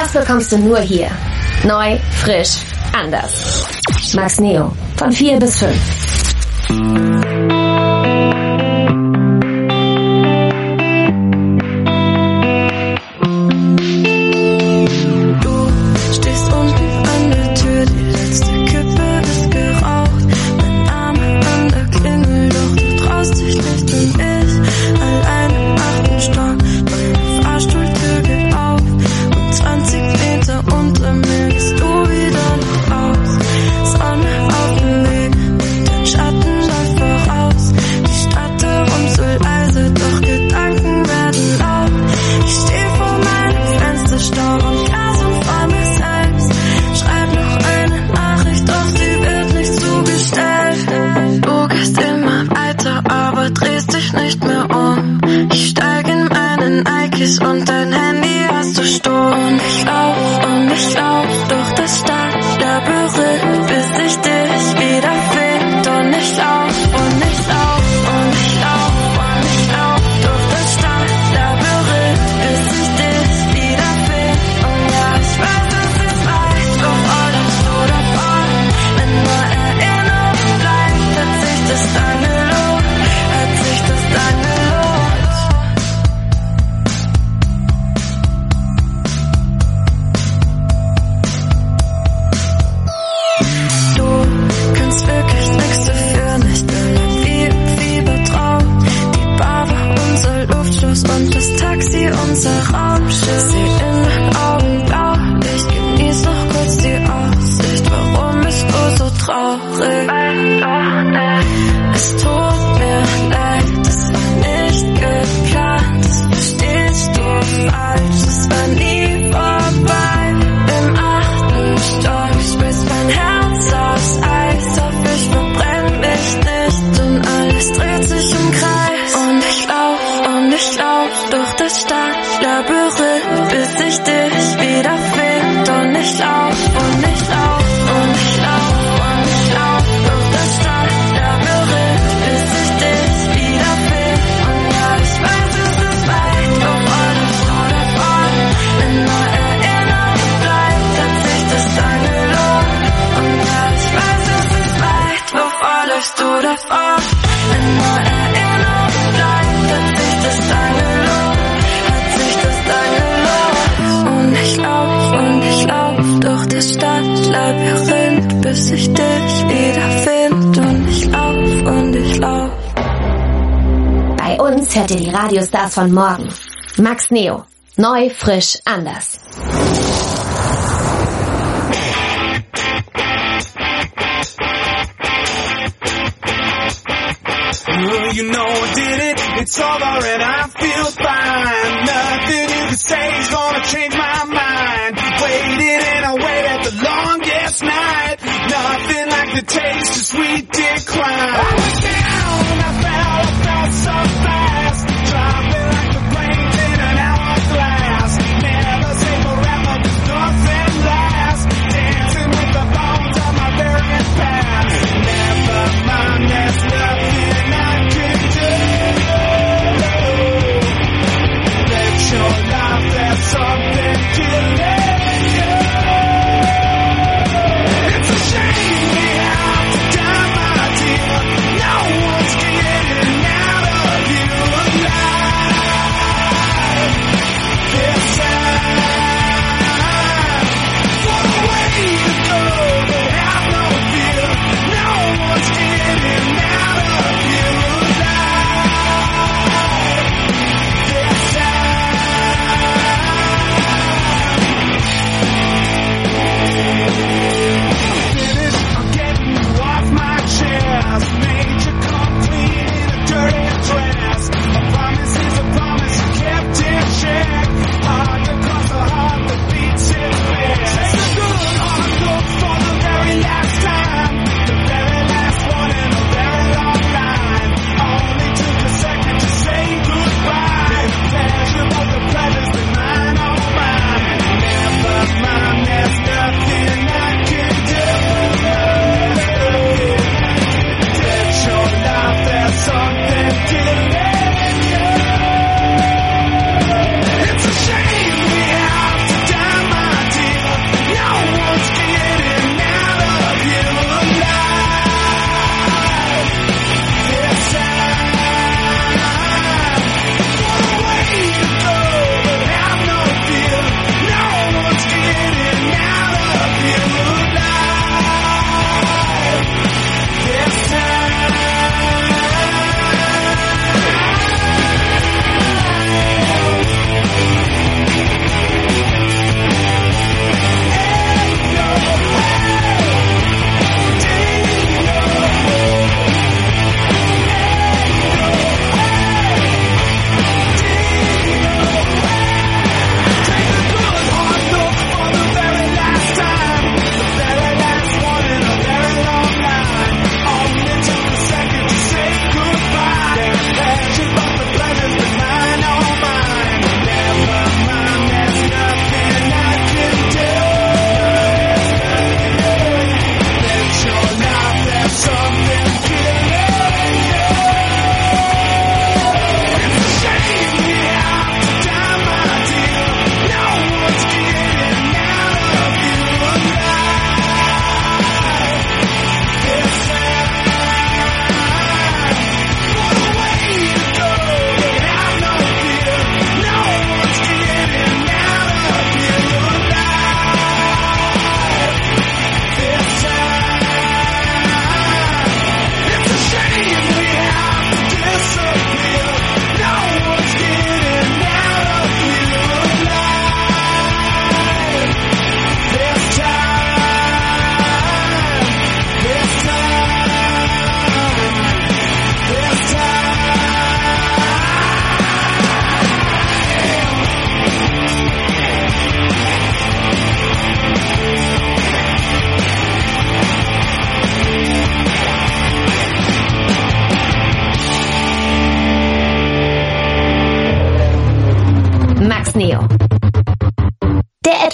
Das bekommst du nur hier. Neu, frisch, anders. Max Neo. Von 4 bis 5. Hört ihr die Radiostars von morgen. Max Neo. Neu, frisch, anders. You know I did it, it's over and I feel fine. Nothing you can say is gonna change my mind. Waited and I waited the longest night. Nothing like the taste of sweet decline. I was down, I fell so fast. Dropping like the brains in an hourglass. Never say forever, cause nothing lasts. Dancing with the bones of my very past. Never mind, there's nothing I can do. Let your life have something to let you. It's a shame we have to die my day.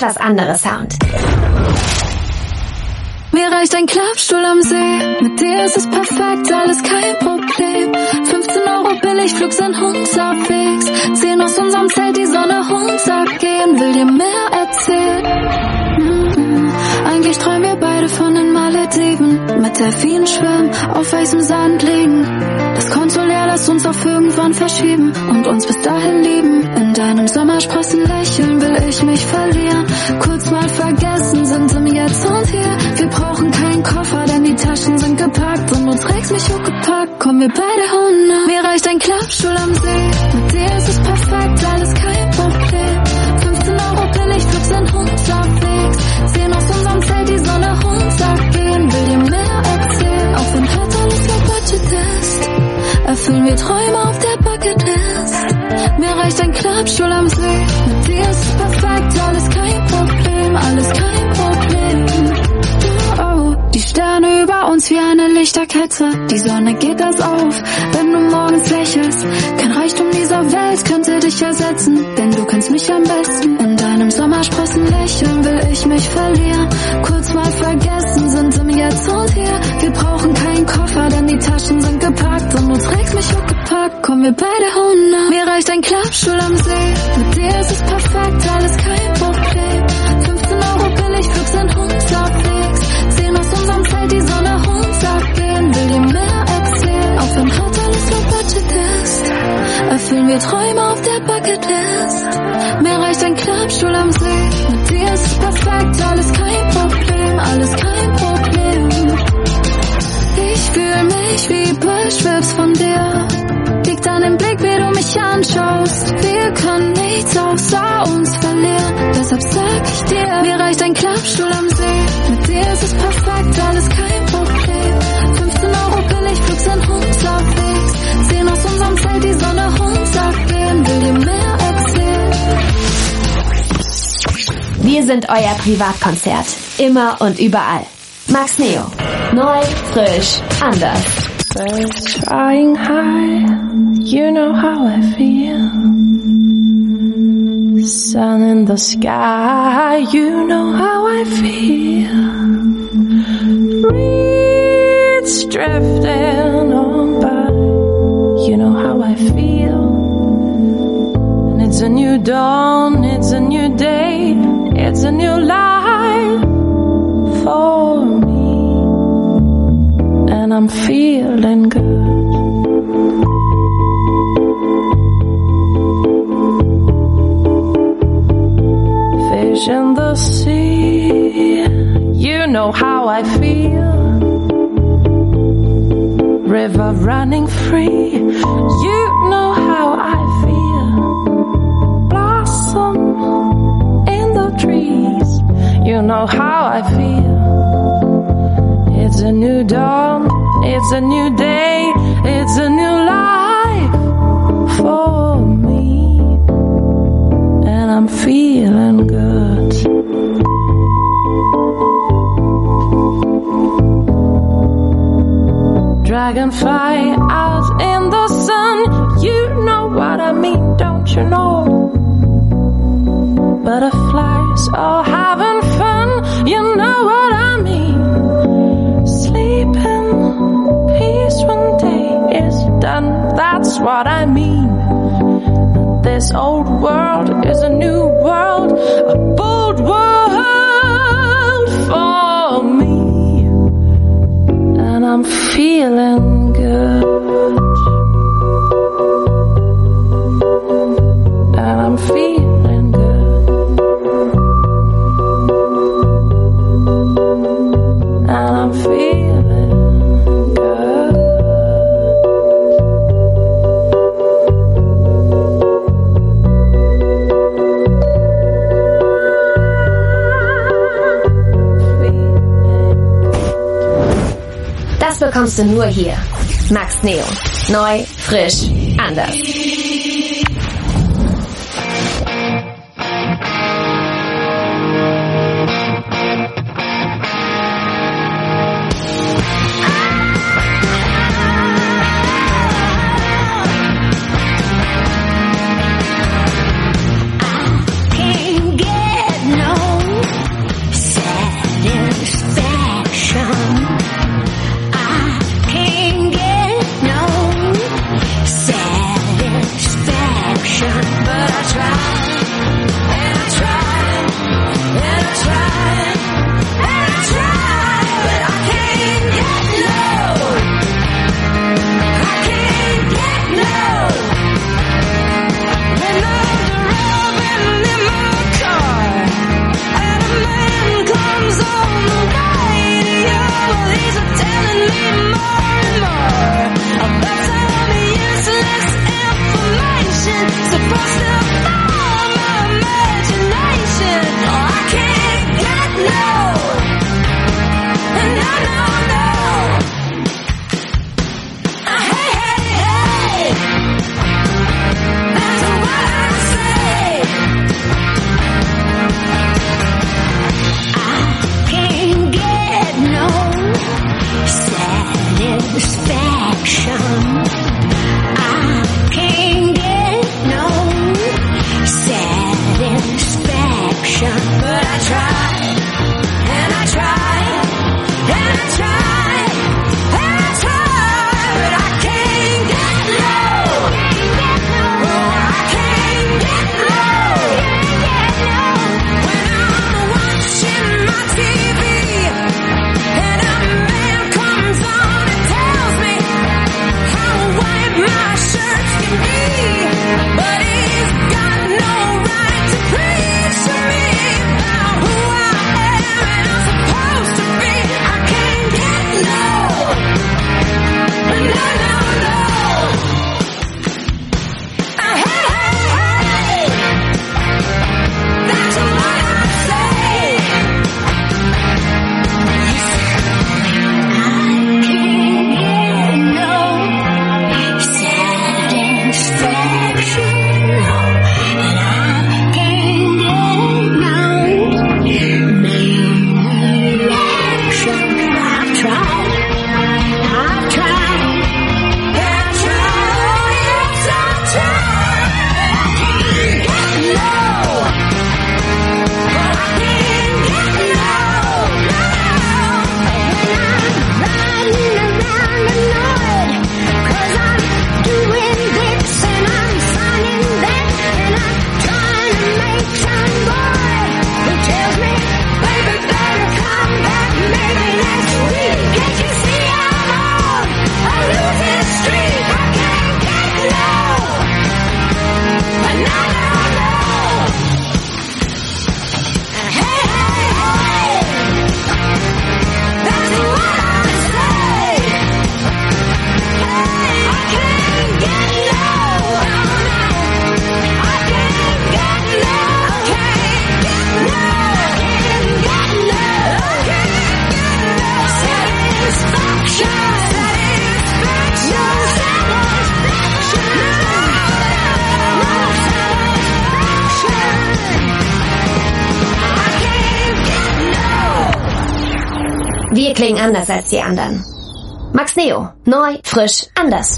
etwas andere Sound. Mir reicht ein Klappstuhl am See, mit dir ist es perfekt, alles kein Problem. 15 € billig, Flug sind unterwegs, sehen aus unserem Zelt die Sonne runtergehen, will dir mehr erzählen. Eigentlich träumen wir beide von den Malediven, mit Delfinen schwimmen, auf weißem Sand liegen. Das Konto leer, lass uns auf irgendwann verschieben und uns bis dahin lieben. In deinem Sommersprossenlächeln will ich mich verlieren, kurz mal vergessen, sind im Jetzt und Hier. Wir brauchen keinen Koffer, denn die Taschen sind gepackt und du trägst mich hochgepackt, kommen wir beide Hunde. Mir reicht ein Klappstuhl am See, mit dir ist es perfekt, alles kein Problem. 15 € billig, Flug sind unterwegs, sehen aus unserem Zelt die Sonne runtergehen, will dir mehr erzählen, auch wenn heute alles low budget ist, erfüllen wir Träume auf der Bucketlist. Mir reicht ein Klappstuhl am See, mit dir ist es perfekt, alles kein Problem, alles kein Problem. Oh, die Sterne über uns wie eine Lichterkette, die Sonne geht erst auf, wenn du morgens lächelst. Kein Reichtum dieser Welt könnte dich ersetzen, denn du kennst mich am besten. In deinem Sommersprossenlächeln will ich mich verlieren, kurz mal vergessen, sind im Jetzt und Hier. Wir brauchen keinen Koffer, denn die Taschen sind gepackt und du trägst mich hochgepackt, kommen wir beide Hunde. Mir reicht ein Klappstuhl am See, mit dir ist es perfekt, alles kein Problem. 15 € billig, Flug sind unterwegs, sehen aus unserem Zelt die Sonne runtergehen, will dir mehr erzählen, auch wenn heute alles low budget ist, erfüllen wir Träume auf der Bucketlist. Mir reicht ein Klappstuhl am See, mit dir ist es perfekt, alles kein Problem, alles kein Problem. Ich fühl mich wie beschwipst von dir, liegt an dem Blick, wie du mich anschaust. Wir können nichts außer uns verlieren, deshalb sag ich dir, mir reicht ein Klappstuhl am See, mit dir ist es perfekt, alles kein Problem. 15 € billig, Flug sind unterwegs, sehen aus unserem Zelt die Sonne runtergehen, will dir mehr erzählen. Wir sind euer Privatkonzert, immer und überall. Max Neo, neu, frisch, anders. Birds flying high, you know how I feel. Sun in the sky, you know how I feel. Reeds drifting on by, you know how I feel. And it's a new dawn, it's a new day, it's a new life for me. And I'm feeling good. Fish in the sea, you know how I feel. River running free, you know how I feel. Blossom in the trees, you know how I feel. It's a new dawn, it's a new day, it's a new life for me. And I'm feeling good. Dragonfly out in the sun, you know what I mean, don't you know? Butterflies all having fun, you know what I mean. Sleep in peace when day is done, that's what I mean. This old world is a new world, a bold world for me. And I'm feeling good. And I'm feeling good. And I'm feeling good. Das bekommst du nur hier. Max Neo. Neu, frisch, anders. Can't get no klingen anders als die anderen. Max Neo, neu, frisch, anders.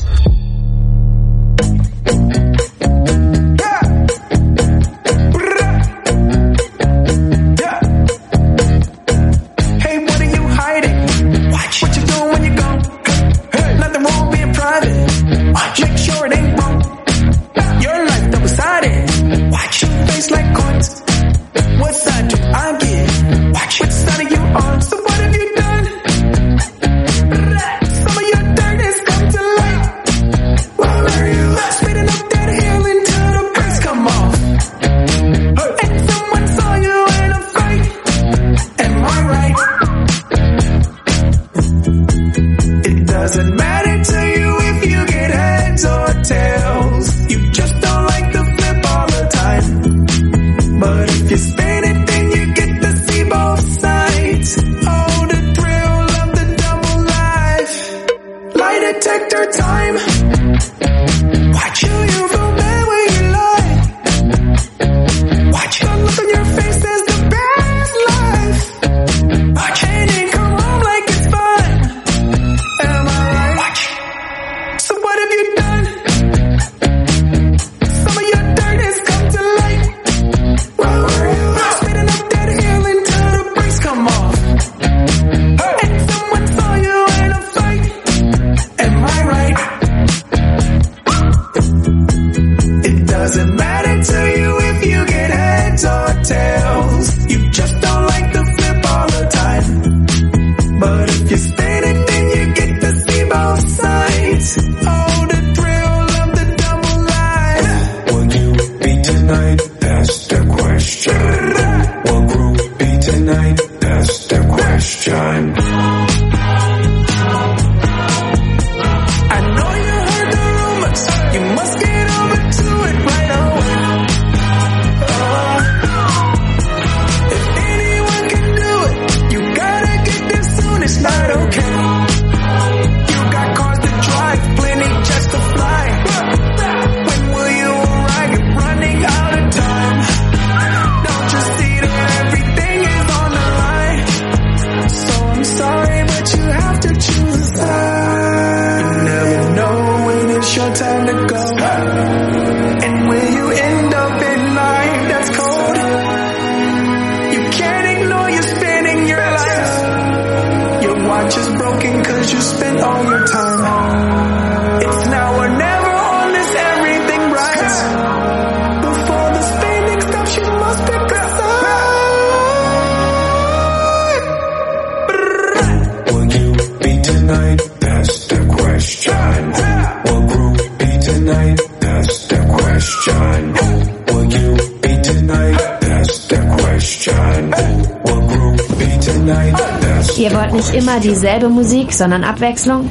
Ihr wollt nicht immer dieselbe Musik, sondern Abwechslung?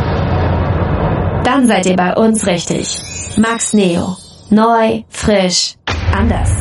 Dann seid ihr bei uns richtig. Max Neo. Neu, frisch, anders.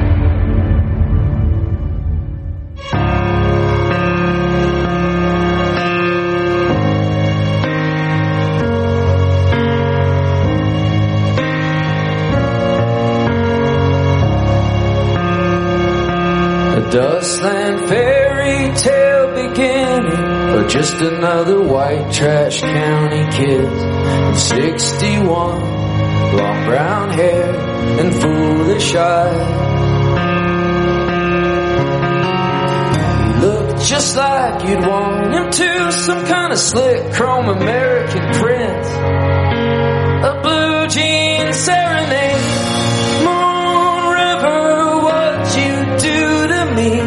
Dustland fairy tale beginning, or just another white trash county kid. 61, long brown hair and foolish eyes. He looked just like you'd want him to, some kind of slick chrome American prince. A blue jean serenade. Moon River, what you do to me,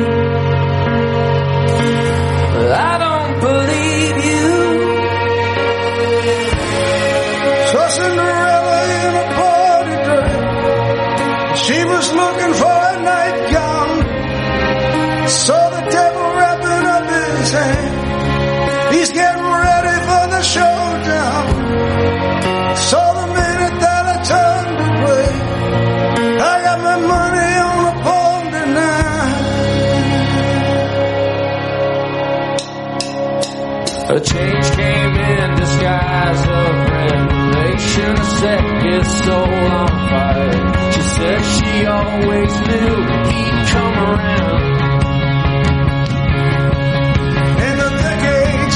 I don't believe you. Saw Cinderella in a party dress. She was looking for a nightgown. Saw the devil wrapping up his hand. He's getting ready for the showdown. Saw the minute that I turned away. I got my money on a palm tonight. A change came in disguise of revelation. Set his soul on fire. She said she always knew he'd come around. In the decade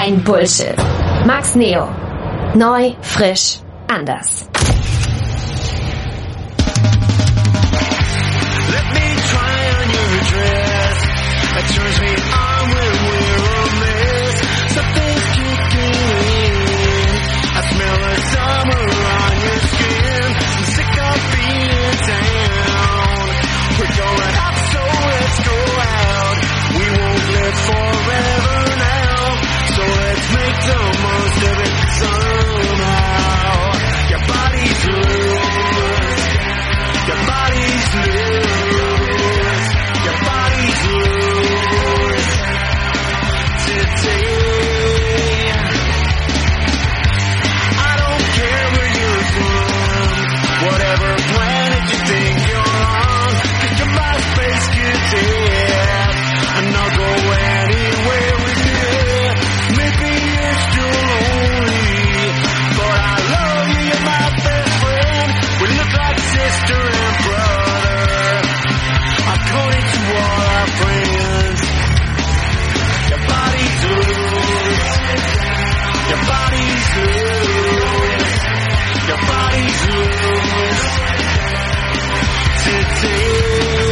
Kein Bullshit. Max Neo. Neu, frisch, anders. Let me try on your dress. That turns me on when we're a mess. Something's kicking in. I smell the summer on your skin. I'm sick of being down. We're going up, so let's go out. We won't live forever now. So let's make the most of it somehow. Your body's loose. Your body's loose. Your body's loose. Today, I don't care where you're from. Whatever planet you think you're on, 'cause you're my space cadet. And I'll go anywhere with you. Maybe you're still lonely, but I love you, you're my best friend. We look like sister and brother, according to all our friends. Your body's loose. Your body's loose. Your body's loose. Today.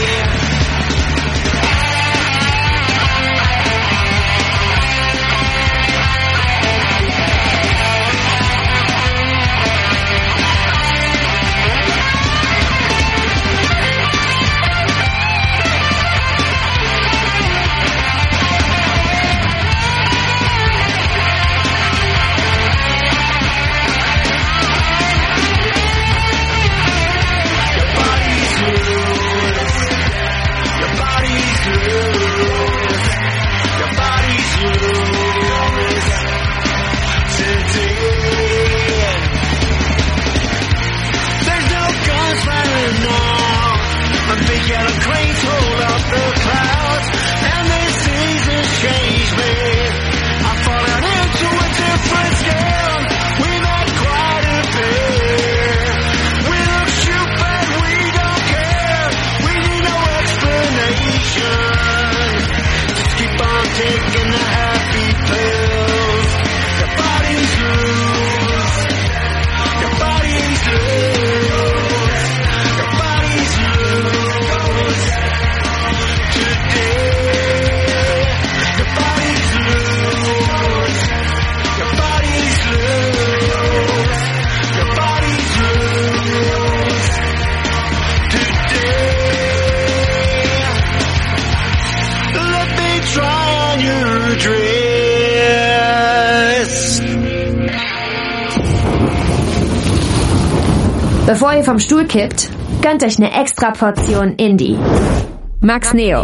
Bevor ihr vom Stuhl kippt, gönnt euch eine extra Portion Indie. Max Neo.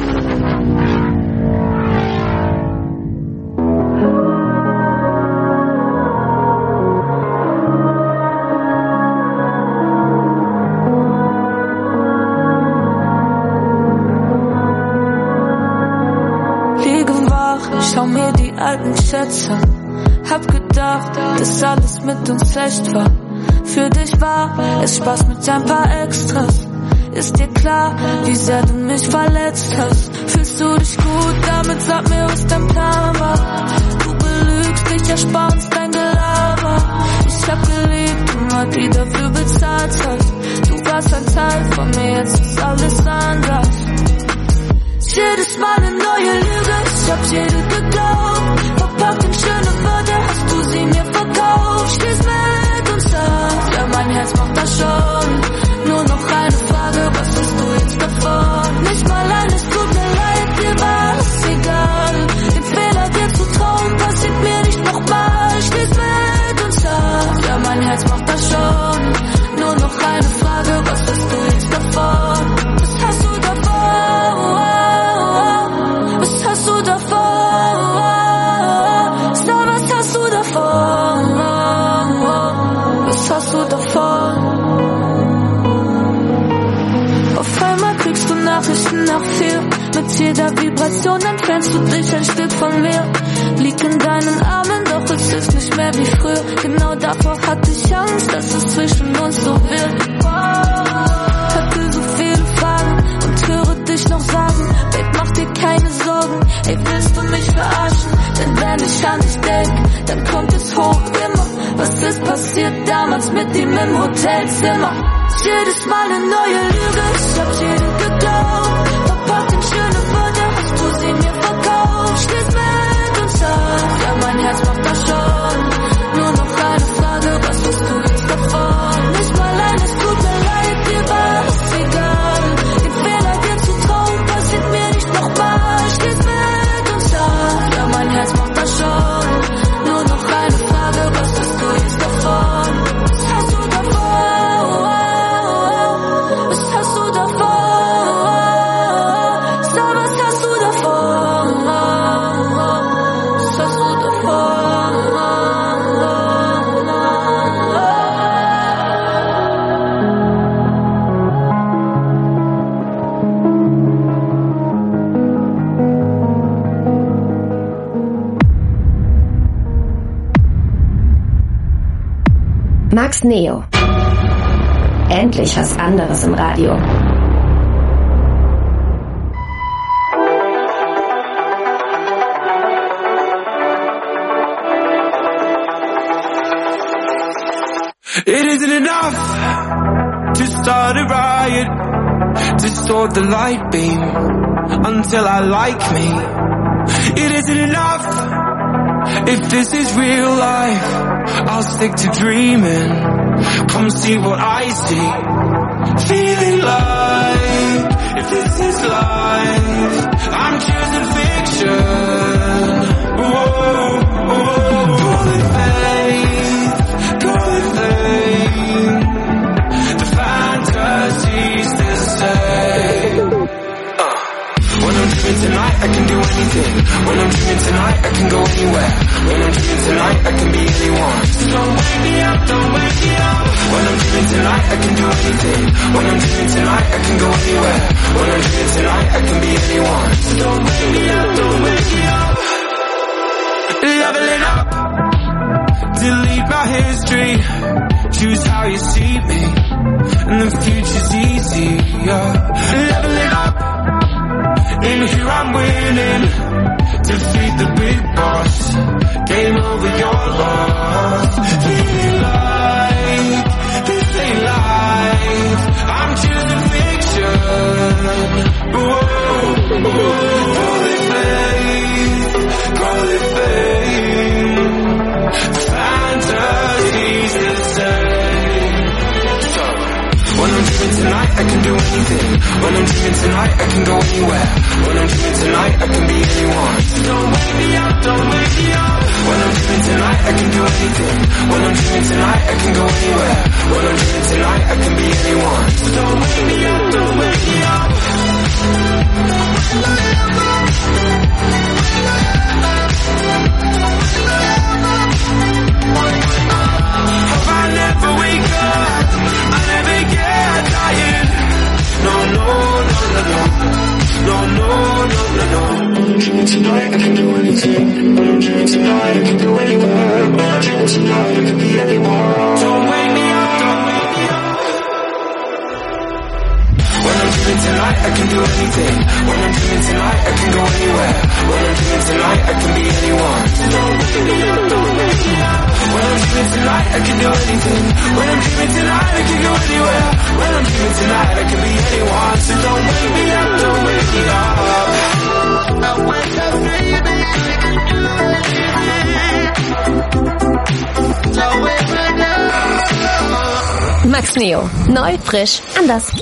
Liege wach, schau mir die alten Schätze an. Hab gedacht, dass alles mit uns echt war. Für dich war es Spaß mit ein paar Extras. Ist dir klar, wie sehr du mich verletzt hast? Fühlst du dich gut damit? Sag mir, was dein Plan war. Du belügst dich, erspar uns dein Gelaber. Ich hab geliebt und hat die dafür bezahlt hast. Du warst ein Teil von mir, jetzt ist alles anders. Jedes Mal eine neue Lüge, ich hab jede geglaubt. Verpackt in schöne Worte, hast du sie mir verkauft. Stehst mit uns auf, ja mein Herz macht das schon. Nur noch eine Frage, was hast du jetzt davon? Nicht mal eines, tut mir leid, dir war es egal. Den Fehler dir zu trauen, passiert mir nicht nochmal. Stehst mit uns auf, ja mein Herz macht das schon. Nur noch eine Frage, was hast du jetzt davon? Was hast du davon? Was hast du davon? Sag, was hast du davon? Was hast du davon? Auf einmal kriegst du Nachrichten nach 4. Mit jeder Vibration entfernst du dich ein Stück von mir. Lieg in deinen Armen, doch es ist nicht mehr wie früher. Genau davor hatte ich Angst, dass es zwischen uns so wird. Hatte so viele Fragen und höre dich noch sagen, Babe, mach dir keine Sorgen. Ey, willst du mich verarschen? Denn wenn ich an dich denk, dann kommt es hoch immer. Was ist passiert damals mit ihm im Hotelzimmer? Jedes Mal eine neue Lüge, ich hab jedem geglaubt. Verpackt in schöne Worte, hast du sie mir verkauft. Stehst mit uns auf, ja mein Herz macht das schon. Nur noch eine Frage, was tust du jetzt davon? Nicht mal eines tut mir leid, dir war es egal. Den Fehler dir zu trauen, passiert mir nicht nochmal. Stehst mit uns auf, ja mein Herz macht das schon. Nur noch eine Frage, was tust du jetzt davon? Was hast du davon? Was hast du davon? Sag, was hast du davon? Was hast du davon? Max Neo. Endlich was anderes im Radio. It isn't enough to start a riot, distort the light beam until I like me. It isn't enough if this is real life. I'll stick to dreaming. Come see what I see. Feeling like if this is life, I'm choosing fiction. Whoa, whoa. Call it faith, call it fame. The fantasy's the same. When I'm dreaming tonight, I can do anything. When I'm dreaming tonight, I can go anywhere. When I'm dreaming tonight, I can be anyone. So don't wake me up, don't wake me up. When I'm dreaming tonight, I can do anything. When I'm dreaming tonight, I can go anywhere. When I'm dreaming tonight, I can be anyone. So don't wake me up, don't wake me up. Leveling up, delete my history. Choose how you see me, and the future's easier. Leveling up. In here I'm winning, defeat the big boss, game over your loss. Feeling like this ain't life, I'm choosing fiction. Whoa, call it faith, call it fame. The fantasy's the same. So, when I'm dreaming tonight, I can do anything. When I'm dreaming tonight, I can go anywhere. When I'm dreaming tonight, I can be anyone. So don't wake me up, don't wake me up. When I'm dreaming tonight, I can do anything. When I'm dreaming tonight, I can go anywhere. When I'm dreaming tonight, I can be anyone. So don't wake me up, don't wake me up. If I never wake up, I never get tired. No, no, no, no, no. No, no, no, no, no. When I'm dreaming tonight, I can do anything. When I'm dreaming tonight, I can go anywhere. When I'm dreaming tonight, I can be anyone. Don't wake me up, don't wake me up. When I'm dreaming tonight, I can do anything. When I'm dreaming tonight, I can go anywhere. When I'm dreaming tonight, I can be anyone. Don't wake me up, don't wake me up. When I'm dreaming tonight, I can do anything. When I'm dreaming tonight, I can go anywhere. When I'm dreaming tonight, I can be anyone. So don't wake me up, don't wake me up. I wake up dreaming, I can do anything. So wake me up. Max Neo. Neu, frisch, anders.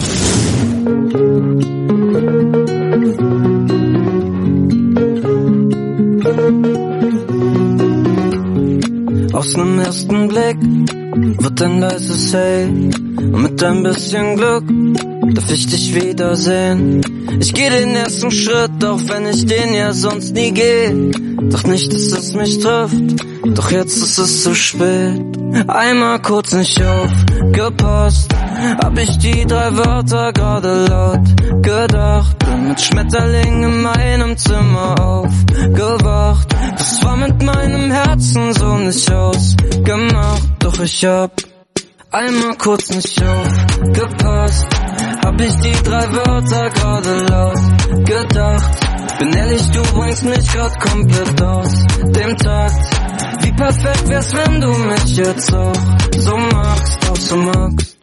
Aus nem ersten Blick wird ein leises Hey. Und mit ein bisschen Glück darf ich dich wiedersehen. Ich geh den ersten Schritt, auch wenn ich den ja sonst nie geh. Doch nicht, dass es mich trifft, doch jetzt ist es zu spät. Einmal kurz nicht aufgepasst, hab ich die 3 Wörter gerade laut gedacht. Bin mit Schmetterling in meinem Zimmer aufgewacht. Das war mit meinem Herzen so nicht ausgemacht. Doch ich hab einmal kurz nicht aufgepasst, hab ich die 3 Wörter gerade laut gedacht. Bin ehrlich, du bringst mich grad komplett aus dem Takt. Wie perfekt wär's, wenn du mich jetzt auch so magst.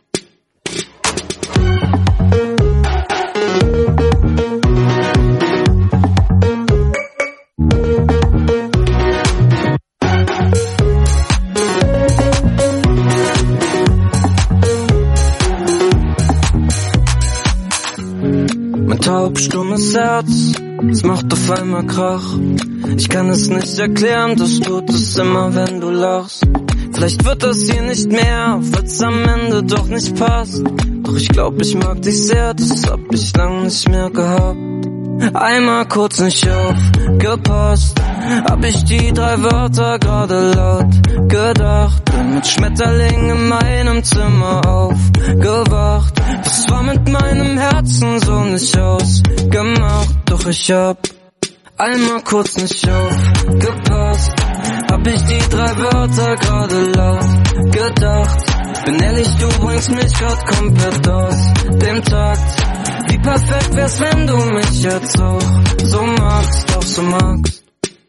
Mein taubstummes Herz, es macht auf einmal Krach. Ich kann es nicht erklären, das tut es immer, wenn du lachst. Vielleicht wird das hier nicht mehr, weil's am Ende doch nicht passt. Doch ich glaub, ich mag dich sehr, das hab ich lang nicht mehr gehabt. Einmal kurz nicht aufgepasst, hab ich die 3 Wörter gerade laut gedacht. Bin mit Schmetterling in meinem Zimmer aufgewacht. Das war mit meinem Herzen so nicht ausgemacht. Doch ich hab einmal kurz nicht aufgepasst, hab ich die 3 Wörter gerade laut gedacht. Bin ehrlich, du bringst mich grad komplett aus dem Takt. Wie perfekt wär's, wenn du mich jetzt auch so magst.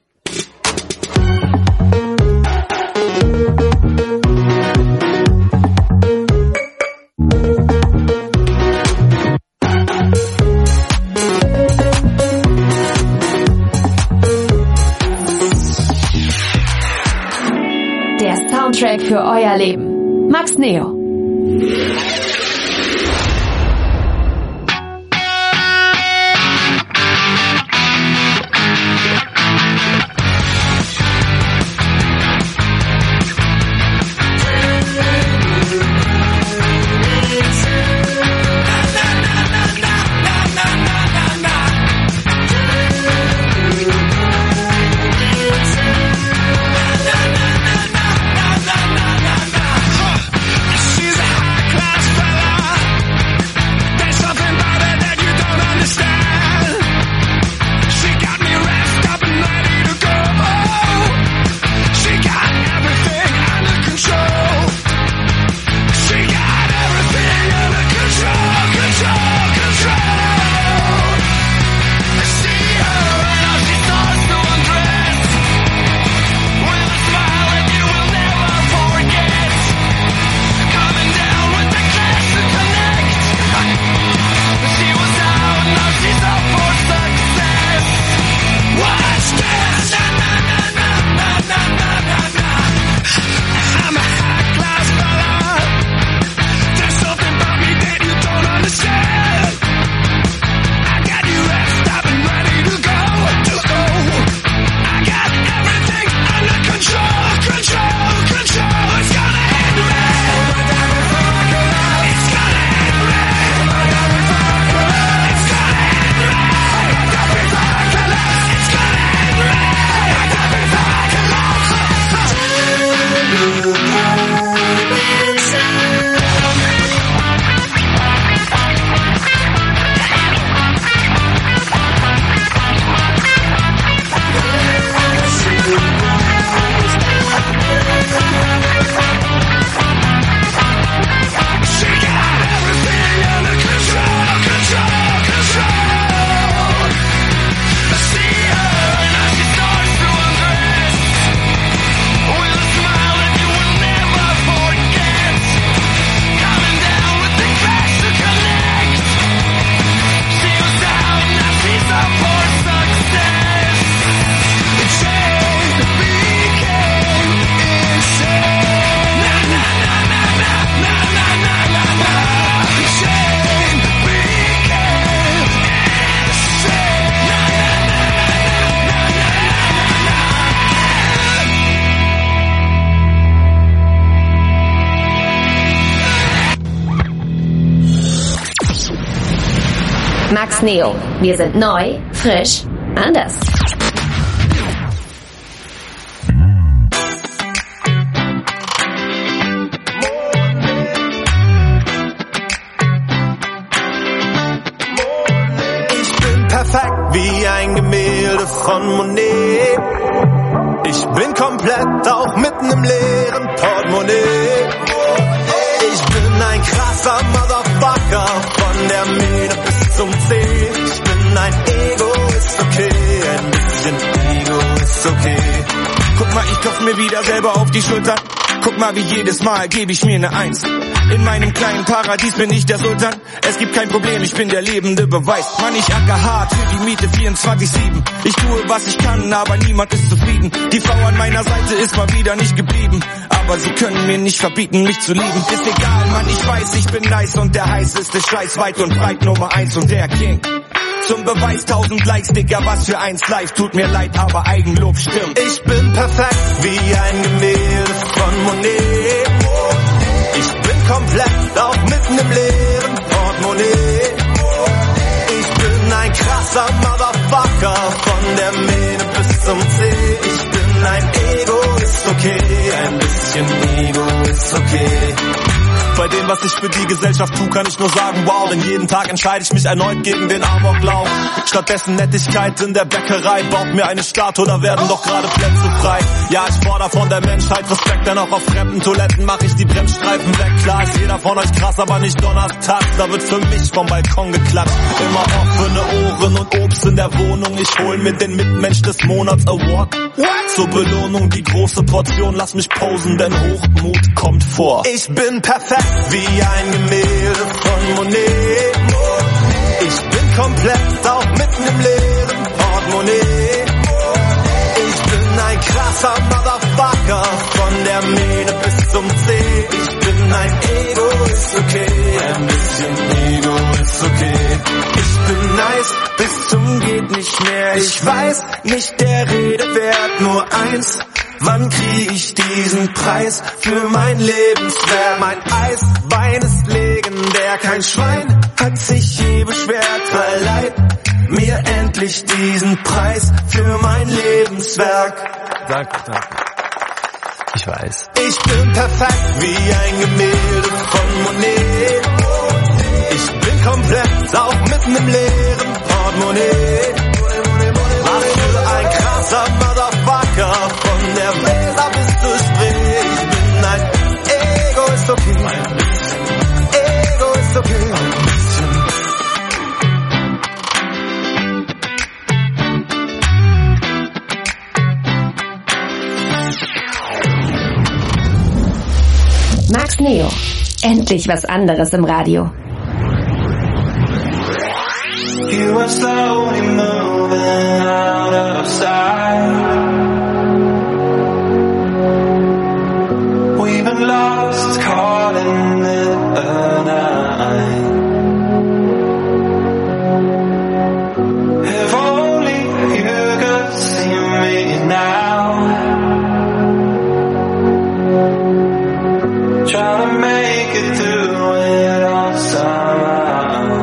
Der Soundtrack für euer Leben. Max Neo. Max Neo. Wir sind neu, frisch, anders. Ich bin perfekt wie ein Gemälde von Monet. Ich bin komplett auch mitten im leeren Portemonnaie. Ich bin ein krasser Motherfucker, von der Mähne bis zum Zeh. Ich bin ein Egoist, okay. ist okay. Guck mal, ich klopf mir wieder selber auf die Schultern. Guck mal, wie jedes Mal gebe ich mir eine Eins. In meinem kleinen Paradies bin ich der Sultan. Es gibt kein Problem, ich bin der lebende Beweis. Mann, ich acker hart für die Miete 24/7. Ich tue, was ich kann, aber niemand ist zufrieden. Die Frau an meiner Seite ist mal wieder nicht geblieben. Aber sie können mir nicht verbieten, mich zu lieben. Ist egal, Mann, ich weiß, ich bin nice und der heißeste Scheiß weit und breit Nummer 1 und der King. Zum Beweis 1000 Likes, Digga, was für eins live. Tut mir leid, aber Eigenlob stimmt. Ich bin perfekt wie ein Gemälde von Monet. Ich bin komplett, auch mitten im leeren Portemonnaie. Ich bin ein krasser Motherfucker, von der Mähne bis zum Zeh. Ich bin ein Ego, ist okay, ein bisschen Ego ist okay. Bei dem, was ich für die Gesellschaft tue, kann ich nur sagen, wow, denn jeden Tag entscheide ich mich erneut gegen den Amoklauf. Stattdessen Nettigkeit in der Bäckerei, baut mir eine Statue, da werden doch gerade Plätze frei. Ja, ich fordere von der Menschheit Respekt, denn auch auf fremden Toiletten mache ich die Bremsstreifen weg. Klar ist jeder von euch krass, aber nicht donnerstags, da wird für mich vom Balkon geklatscht. Immer offene Ohren und Obst in der Wohnung, ich hol mir den Mitmensch des Monats Award. Zur Belohnung die große Portion, lass mich posen, denn Hochmut kommt vor. Ich bin perfekt wie ein Gemälde von Monet. Ich bin komplett, auch mitten im leeren Portemonnaie. Ich bin ein krasser Motherfucker, von der Mähne bis zum Zeh. Ich bin ein Ego, ist okay, ein bisschen Ego ist okay. Ich bin nice, bis zum geht nicht mehr. Ich weiß, nicht der Rede wert, nur eins. Wann krieg ich diesen Preis für mein Lebenswerk? Mein Eisbein ist legendär, kein Schwein hat sich je beschwert. Verleiht mir endlich diesen Preis für mein Lebenswerk. Danke. Ich weiß. Ich bin perfekt wie ein Gemälde von Monet. Ich bin komplett, auch mitten im leeren Portemonnaie. Was für ein krasser Motherfucker, von der Weser bis zu Spree. Ich bin ein Ego, ist okay. Ego ist okay. Max Neo. Endlich was anderes im Radio. You were slowly moving out of sight. We've been lost, calling it a night. If only you could see me now. Trying to make it through it all somehow.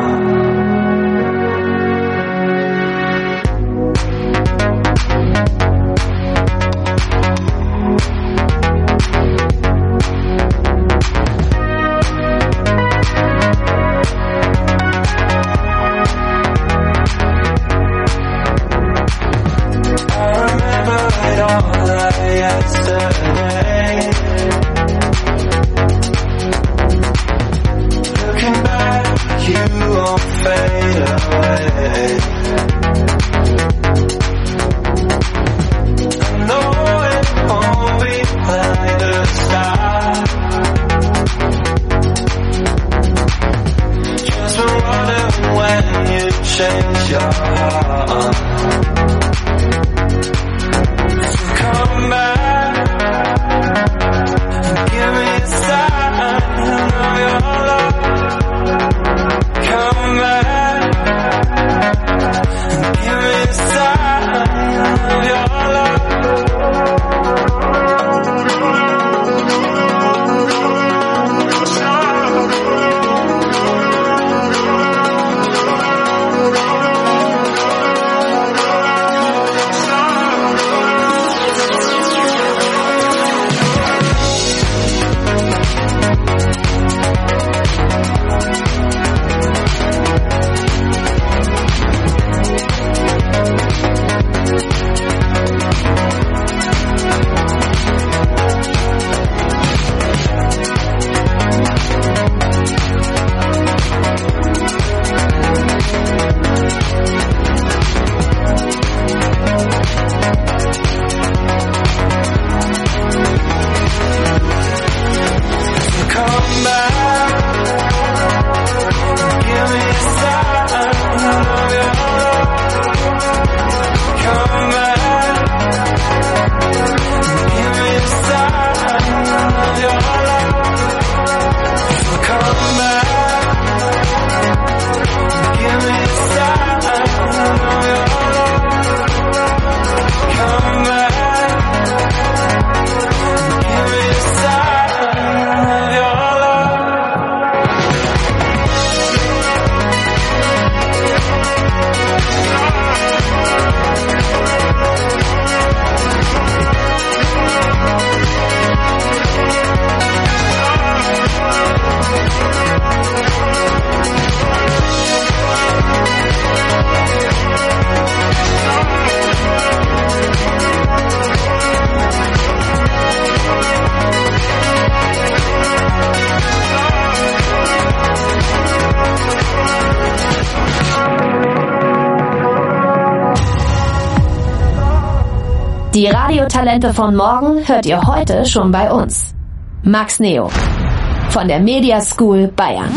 Die Radiotalente von morgen hört ihr heute schon bei uns. Max Neo von der Media School Bayern.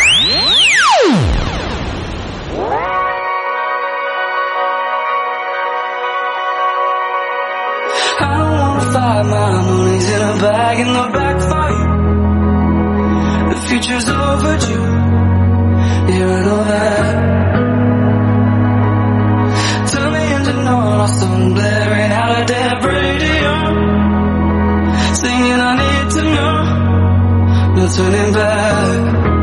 I don't wanna fight, my money's in a bag in the back for you. The future's overdue, yeah I know that. Turn the engine on, our song blaring out of dead radio. Singing I need to know, no turning back.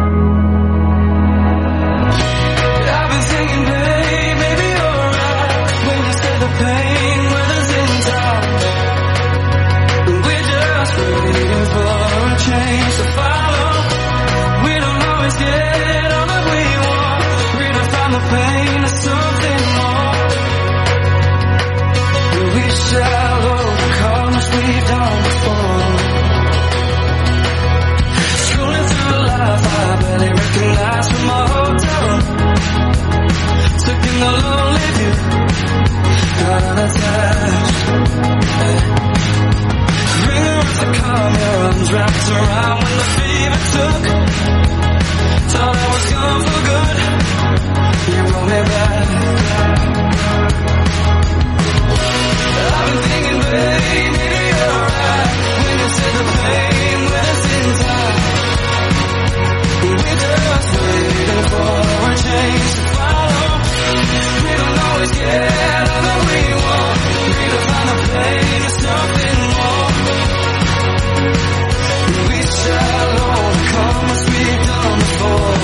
I've been thinking, babe, maybe you're right when you said the pain weathers in time. We're just waiting for a change to follow. We don't always get all that we want. Redefine the pain to something more. We shall overcome as we've done before. Scrolling through life, I barely recognize from my hotel room. Took in the lonely view, got unattached. Ringer of the calm, your arms wrapped around when the fever took. Thought I was gone for good, you brought me back. I've been thinking, babe, maybe you're right when you said the pain with us in time. We're just waiting for a change to follow. We don't always get all that we want. Redefine the pain to something more. We shall overcome as we've done before.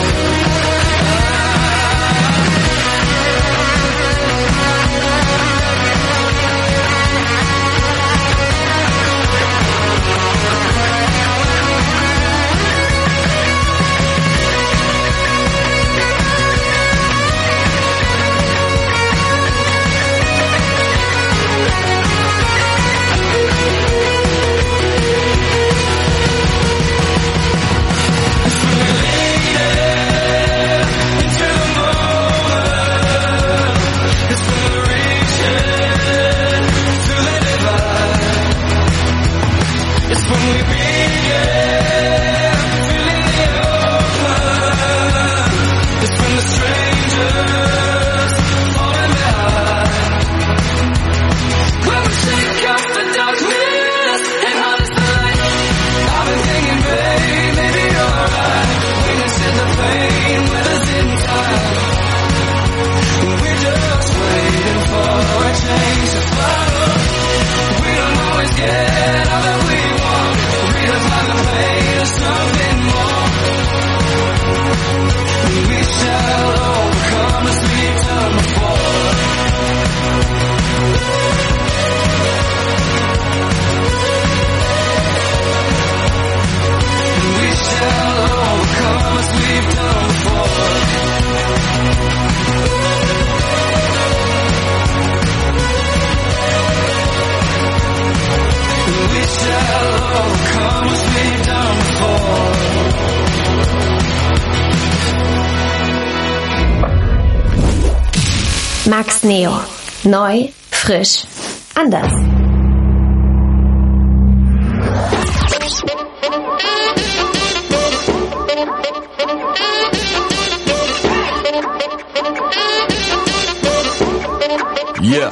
Max Neo. Neu, frisch, anders. Yeah.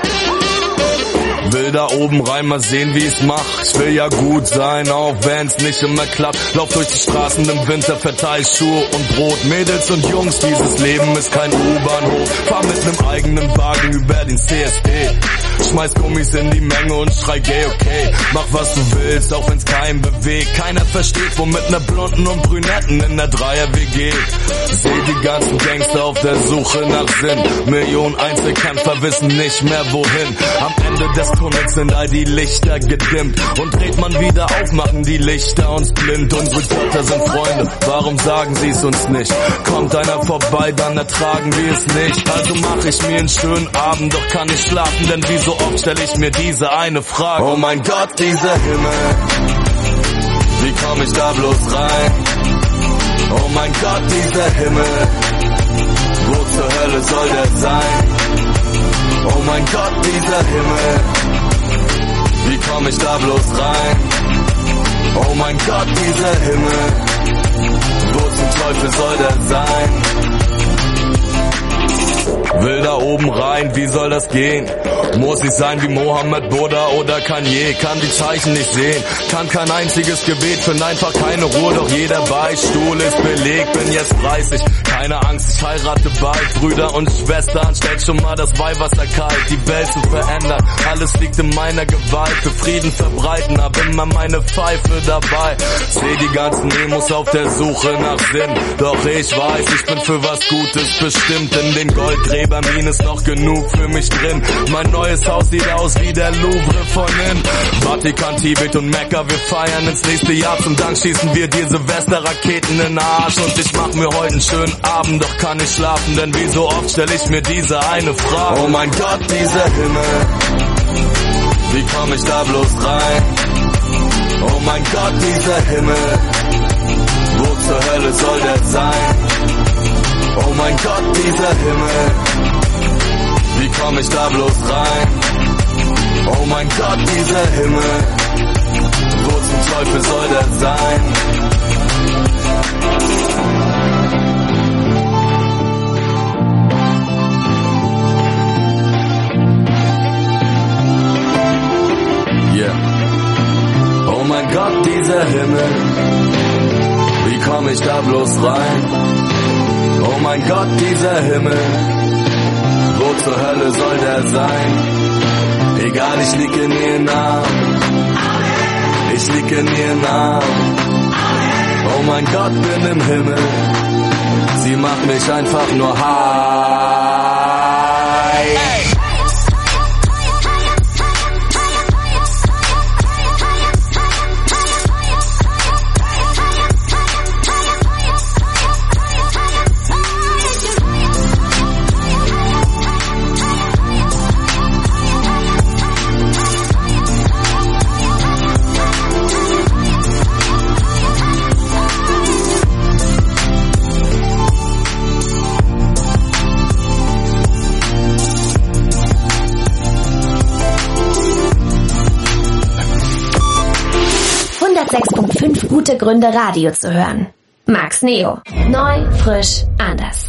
Will da oben rein, mal sehen, wie ich's mach. Ich will ja gut sein, auch wenn's nicht immer klappt. Lauf durch die Straßen im Winter, verteil Schuhe und Brot. Mädels und Jungs, dieses Leben ist kein U-Bahnhof. Fahr mit nem eigenen Wagen über den CSD. Schmeiß Gummis in die Menge und schrei gay, okay. Mach was du willst, auch wenn's keinen bewegt. Keiner versteht, womit ne Blonden und Brünetten in der Dreier-WG. Seh die ganzen Gangster auf der Suche nach Sinn. Millionen Einzelkämpfer wissen nicht mehr wohin. Am Ende des Tunnels sind all die Lichter gedimmt. Und dreht man wieder auf, machen die Lichter uns blind. Unsere Götter sind Freunde, warum sagen sie's uns nicht? Kommt einer vorbei, dann ertragen wir es nicht. Also mach ich mir einen schönen Abend, doch kann nicht schlafen, denn wie so oft stell ich mir diese eine Frage. Oh mein Gott, dieser Himmel, wie komm ich da bloß rein? Oh mein Gott, dieser Himmel, wo zur Hölle soll der sein? Oh mein Gott, dieser Himmel, Wie komm ich da bloß rein? Oh mein Gott, dieser Himmel, wo zum Teufel soll der sein? Will da oben rein, wie soll das gehen? Muss ich sein wie Mohammed, Buddha oder Kanye? Kann die Zeichen nicht sehen, kann kein einziges Gebet, find einfach keine Ruhe, doch jeder Beistuhl ist belegt. Bin jetzt 30, keine Angst, ich heirate bald. Brüder und Schwestern, stellt schon mal das Weihwasser kalt. Die Welt zu verändern, alles liegt in meiner Gewalt. Für Frieden verbreiten, hab immer meine Pfeife dabei. Seh die ganzen Emos auf der Suche nach Sinn, doch ich weiß, ich bin für was Gutes bestimmt. In den Goldgräberminen ist noch genug für mich drin. Mein neues Haus sieht aus wie der Louvre von innen. Vatikan, Tibet und Mekka, wir feiern ins nächste Jahr. Zum Dank schießen wir dir Silvesterraketen in den Arsch. Und ich mach mir heute einen schönen Abend, doch kann nicht schlafen, denn wie so oft stell ich mir diese eine Frage. Oh mein Gott, dieser Himmel, wie komm ich da bloß rein? Oh mein Gott, dieser Himmel, wo zur Hölle soll der sein? Oh mein Gott, dieser Himmel, wie komm ich da bloß rein? Oh mein Gott, dieser Himmel, wo zum Teufel soll der sein? Yeah. Oh mein Gott, dieser Himmel, wie komm ich da bloß rein? Oh mein Gott, dieser Himmel, wo zur Hölle soll der sein? Egal, ich lieg in ihren Armen, ich lieg in ihren Armen. Oh mein Gott, bin im Himmel, sie macht mich einfach nur high. Hey. Gute Gründe, Radio zu hören. Max Neo. Neu, frisch, anders.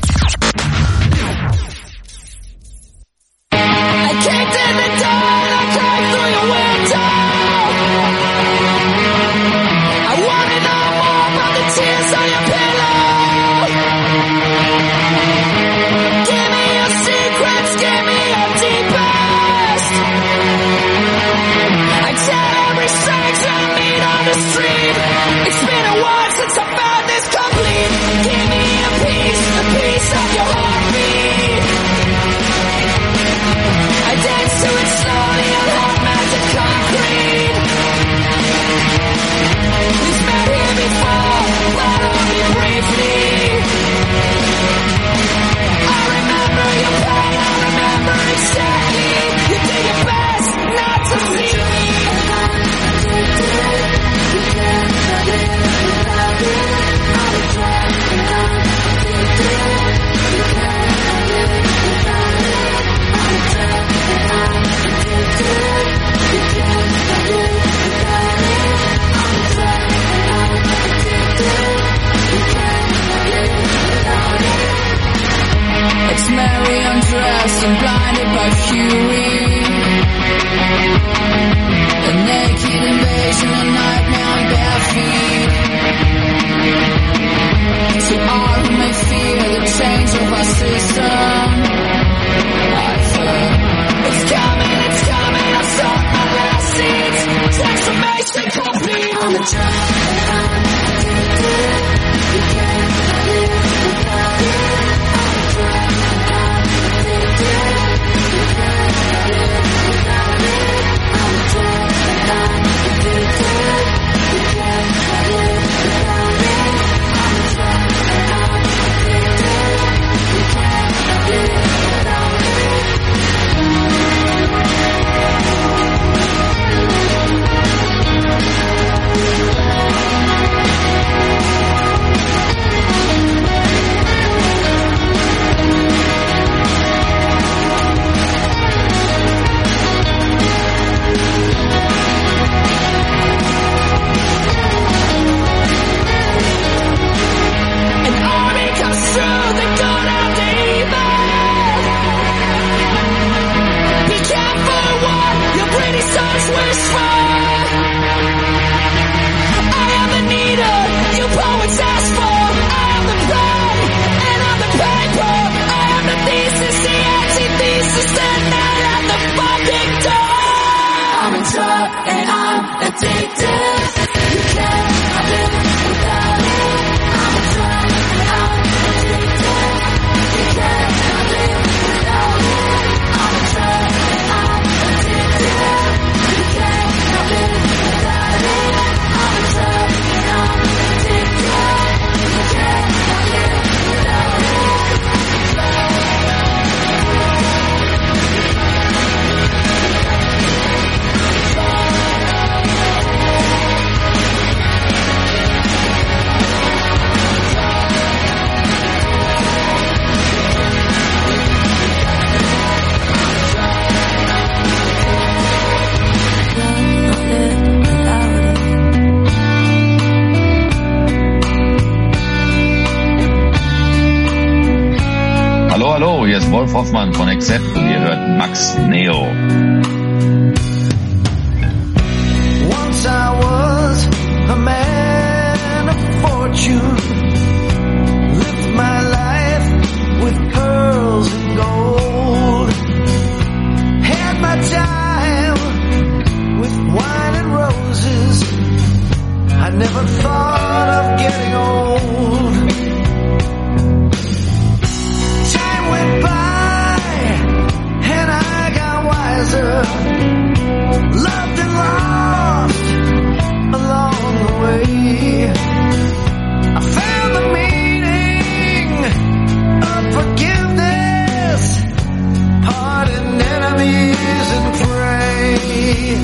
Wolf Hoffmann von Accept und ihr hört Max Neo. Once I was a man of fortune, lived my life with pearls and gold, had my time with wine and roses. I never thought of getting old. Time went by and I got wiser, loved and lost along the way. I found the meaning of forgiveness, pardon enemies and pray.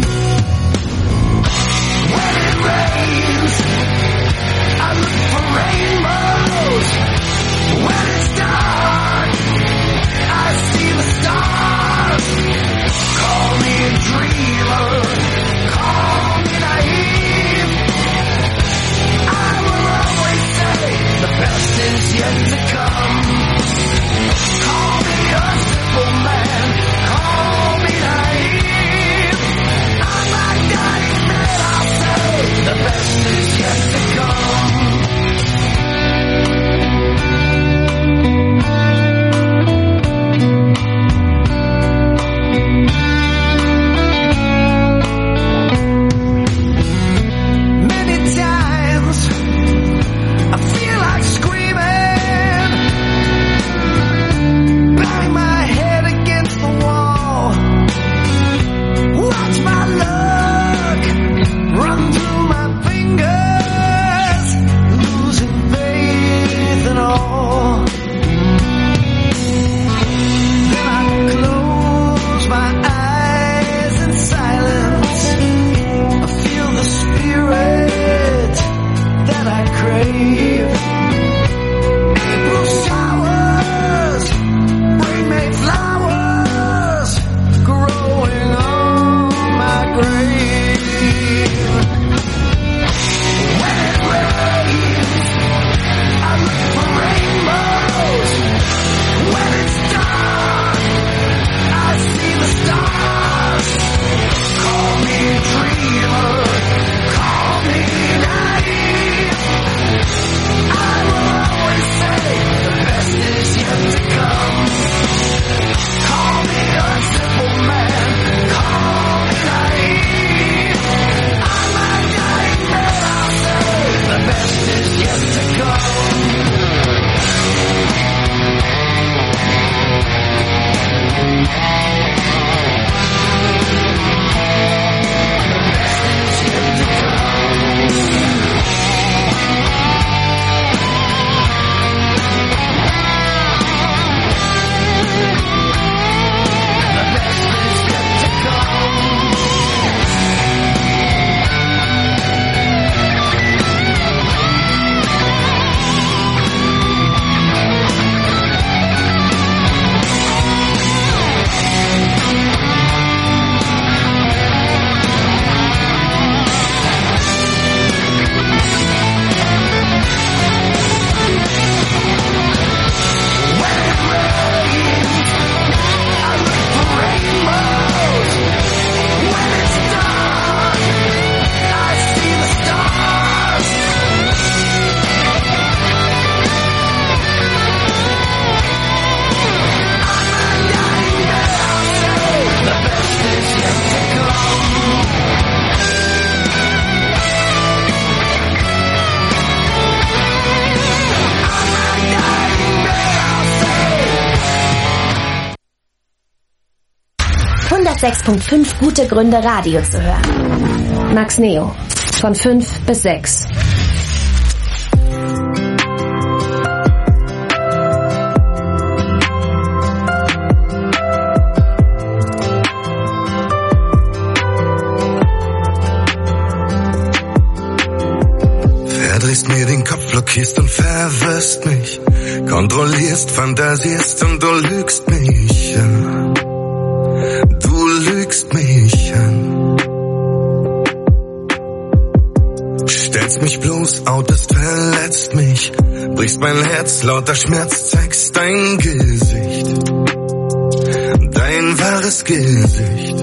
When it rains, I look for rainbows. When it's dark, I see the stars. Call me a dreamer, call me naive. I will always say the best is yet to come. Call me a simple man, call me naive. I'm like dying man, I'll say the best is yet to come. .5 gute Gründe, Radio zu hören. Max Neo. Von 5 bis 6. Verdrehst mir den Kopf, blockierst und verwirrst mich. Kontrollierst, fantasierst und du lügst mich an. Du lügst mich an. Stellst mich bloß, outest, verletzt mich. Brichst mein Herz, lauter Schmerz, zeigst dein Gesicht. dein wahres Gesicht.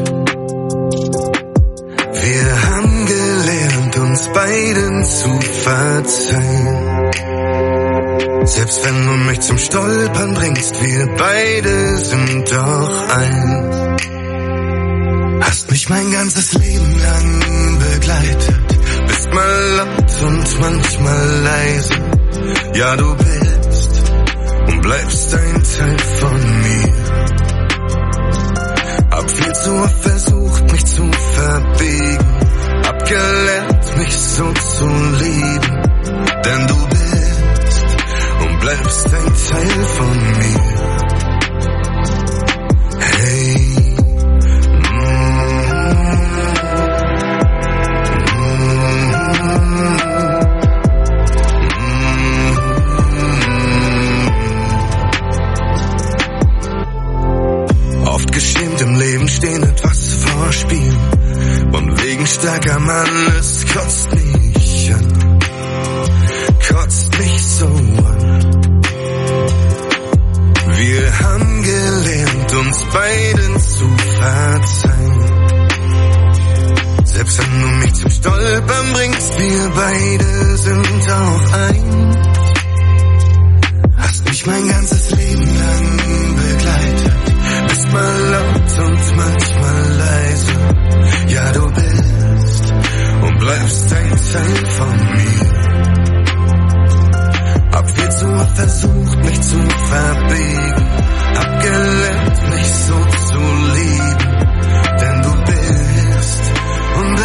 Wir haben gelernt, uns beiden zu verzeihen. Selbst wenn du mich zum Stolpern bringst, wir beide sind doch eins. Hast mich mein ganzes Leben lang begleitet, bist mal laut und manchmal leise. Ja, du bist und bleibst ein Teil von mir. Hab viel zu oft versucht, mich zu verbiegen, hab gelernt, mich so zu lieben. Denn du bist und bleibst ein Teil von mir. Hey, oft geschämt im Leben stehen, etwas vorspielen. Von wegen starker Mann, es kotzt mich an, kotzt mich so an. Wir haben gelernt, uns beiden zu verzeihen. Selbst wenn du mich zum Stolpern bringst, wir beide sind auch eins. Hast mich mein ganzes Leben lang begleitet, bist mal laut und manchmal leise. Ja, du bist und bleibst ein Teil von mir.